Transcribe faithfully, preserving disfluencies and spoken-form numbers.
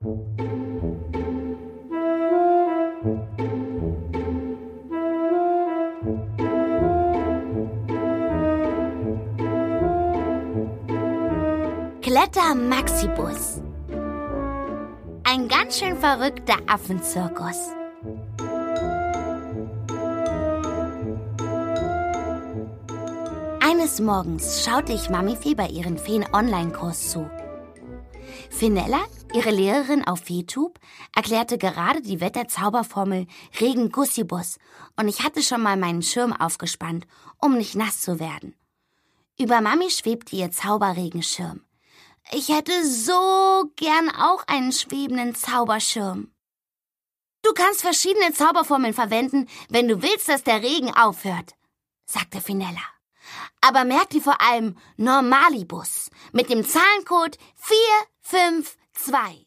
Kletter-Maxibus. Ein ganz schön verrückter Affenzirkus. Eines Morgens schaute ich Mami Fee bei ihrem Feen-Online-Kurs zu. Finella, ihre Lehrerin auf Feetube, erklärte gerade die Wetterzauberformel Regen-Gussibus und ich hatte schon mal meinen Schirm aufgespannt, um nicht nass zu werden. Über Mami schwebte ihr Zauberregenschirm. Ich hätte so gern auch einen schwebenden Zauberschirm. Du kannst verschiedene Zauberformeln verwenden, wenn du willst, dass der Regen aufhört, sagte Finella. Aber merk dir vor allem Normalibus mit dem Zahlencode vier fünf zwei.